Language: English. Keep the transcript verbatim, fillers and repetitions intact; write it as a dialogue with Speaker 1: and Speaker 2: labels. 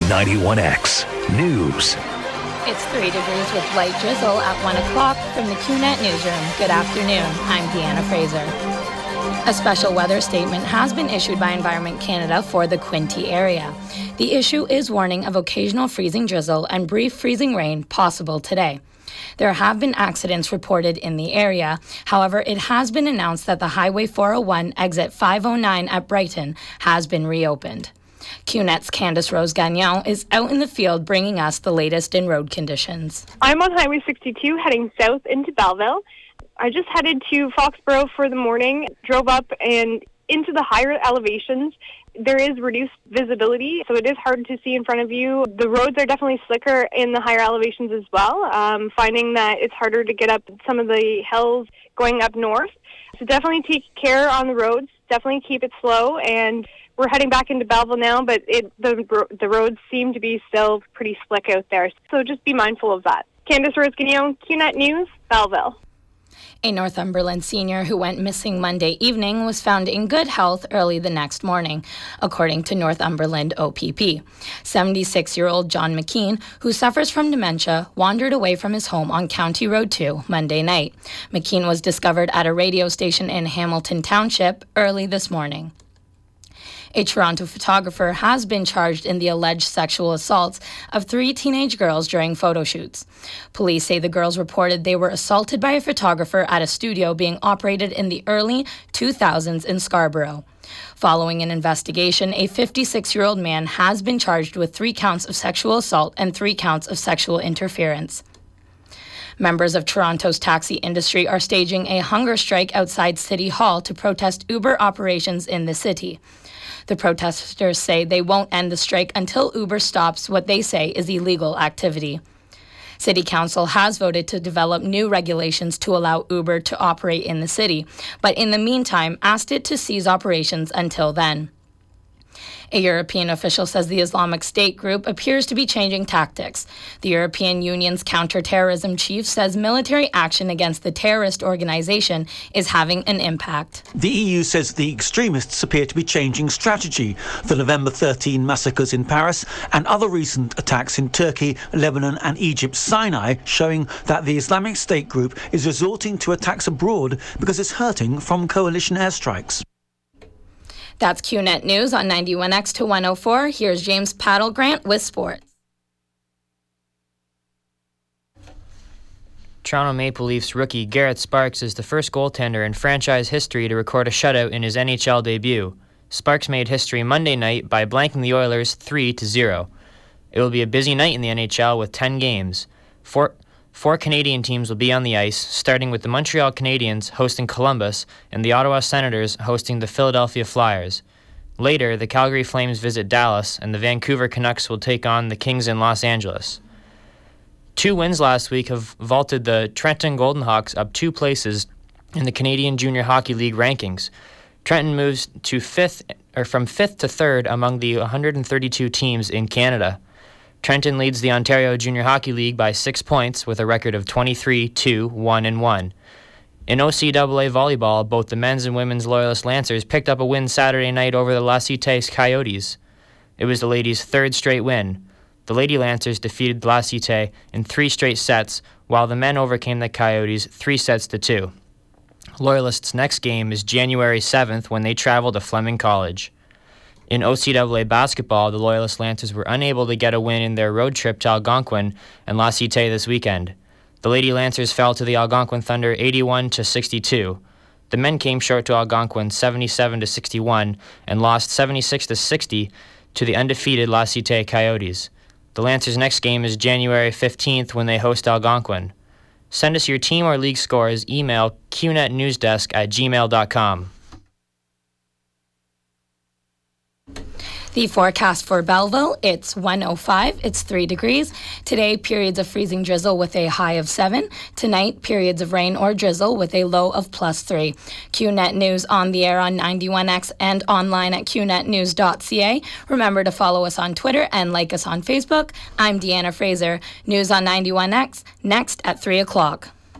Speaker 1: ninety-one X News.
Speaker 2: It's three degrees with light drizzle at one o'clock from the Q net newsroom. Good afternoon. I'm Deanna Fraser. A special weather statement has been issued by Environment Canada for the Quinte area. The issue is warning of occasional freezing drizzle and brief freezing rain possible today. There have been accidents reported in the area. However, it has been announced that the Highway four oh one exit five oh nine at Brighton has been reopened. Q net's Candice Rose Gagnon is out in the field bringing us the latest in road conditions.
Speaker 3: I'm on Highway sixty-two heading south into Belleville. I just headed to Foxborough for the morning, drove up and into the higher elevations. There is reduced visibility, so it is hard to see in front of you. The roads are definitely slicker in the higher elevations as well, um, finding that it's harder to get up some of the hills going up north. So definitely take care on the roads, definitely keep it slow, and we're heading back into Belleville now, but it, the, the roads seem to be still pretty slick out there, so just be mindful of that. Candice Rose-Gagnon, Q net News, Belleville.
Speaker 2: A Northumberland senior who went missing Monday evening was found in good health early the next morning, according to Northumberland O P P. seventy-six-year-old John McKean, who suffers from dementia, wandered away from his home on County Road two Monday night. McKean was discovered at a radio station in Hamilton Township early this morning. A Toronto photographer has been charged in the alleged sexual assaults of three teenage girls during photo shoots. Police say the girls reported they were assaulted by a photographer at a studio being operated in the early two thousands in Scarborough. Following an investigation, a fifty-six-year-old man has been charged with three counts of sexual assault and three counts of sexual interference. Members of Toronto's taxi industry are staging a hunger strike outside City Hall to protest Uber operations in the city. The protesters say they won't end the strike until Uber stops what they say is illegal activity. City Council has voted to develop new regulations to allow Uber to operate in the city, but in the meantime asked it to cease operations until then. A European official says the Islamic State group appears to be changing tactics. The European Union's counter-terrorism chief says military action against the terrorist organization is having an impact.
Speaker 4: The E U says the extremists appear to be changing strategy. The November thirteenth massacres in Paris and other recent attacks in Turkey, Lebanon and Egypt's Sinai showing that the Islamic State group is resorting to attacks abroad because it's hurting from coalition airstrikes.
Speaker 2: That's Q net News on ninety-one X to one oh four. Here's James Paddle-Grant with sports.
Speaker 5: Toronto Maple Leafs rookie Garrett Sparks is the first goaltender in franchise history to record a shutout in his N H L debut. Sparks made history Monday night by blanking the Oilers three to zero. It will be a busy night in the N H L with ten games. Four... Four Canadian teams will be on the ice, starting with the Montreal Canadiens hosting Columbus and the Ottawa Senators hosting the Philadelphia Flyers. Later, the Calgary Flames visit Dallas and the Vancouver Canucks will take on the Kings in Los Angeles. Two wins last week have vaulted the Trenton Golden Hawks up two places in the Canadian Junior Hockey League rankings. Trenton moves to fifth, or from fifth to third among the one hundred thirty-two teams in Canada. Trenton leads the Ontario Junior Hockey League by six points with a record of twenty-three, two, one, and one. In O C A A volleyball, both the men's and women's Loyalist Lancers picked up a win Saturday night over the La Cité Coyotes. It was the ladies' third straight win. The Lady Lancers defeated La Cité in three straight sets, while the men overcame the Coyotes three sets to two. Loyalists' next game is January seventh when they travel to Fleming College. In O C A A basketball, the Loyalist Lancers were unable to get a win in their road trip to Algonquin and La Cité this weekend. The Lady Lancers fell to the Algonquin Thunder eighty-one to sixty-two. The men came short to Algonquin seventy-seven to sixty-one and lost seventy-six to sixty to the undefeated La Cité Coyotes. The Lancers' next game is January fifteenth when they host Algonquin. Send us your team or league scores, email q net newsdesk at gmail dot com.
Speaker 2: The forecast for Belleville, it's one oh five, it's three degrees. Today, periods of freezing drizzle with a high of seven. Tonight, periods of rain or drizzle with a low of plus three. Q net News on the air on ninety-one X and online at q net news dot c a. Remember to follow us on Twitter and like us on Facebook. I'm Deanna Fraser. News on ninety-one X, next at three o'clock.